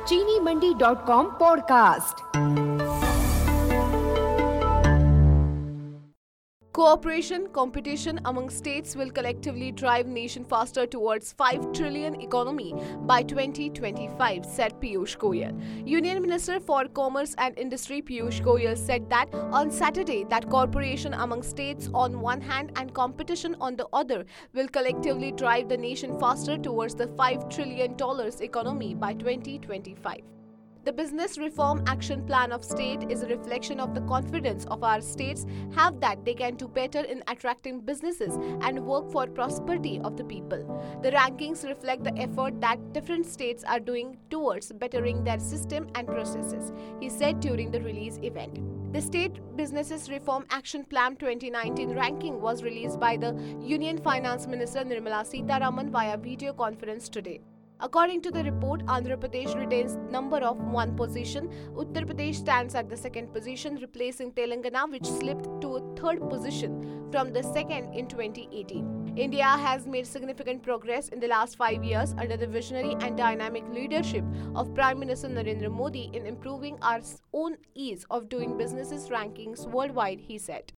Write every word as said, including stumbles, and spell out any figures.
चीनी Mandi dot com podcast. Cooperation, competition among states will collectively drive nation faster towards five trillion economy by twenty twenty-five, said Piyush Goyal. Union Minister for Commerce and Industry Piyush Goyal said that on Saturday that cooperation among states on one hand and competition on the other will collectively drive the nation faster towards the five trillion dollars economy by twenty twenty-five. The Business Reform Action Plan of State is a reflection of the confidence of our states have that they can do better in attracting businesses and work for prosperity of the people. The rankings reflect the effort that different states are doing towards bettering their system and processes, he said during the release event. The State Businesses Reform Action Plan twenty nineteen ranking was released by the Union Finance Minister Nirmala Sitharaman via video conference today. According to the report, Andhra Pradesh retains number of one position. Uttar Pradesh stands at the second position, replacing Telangana, which slipped to a third position from the second in twenty eighteen. India has made significant progress in the last five years under the visionary and dynamic leadership of Prime Minister Narendra Modi in improving our own ease of doing businesses rankings worldwide, he said.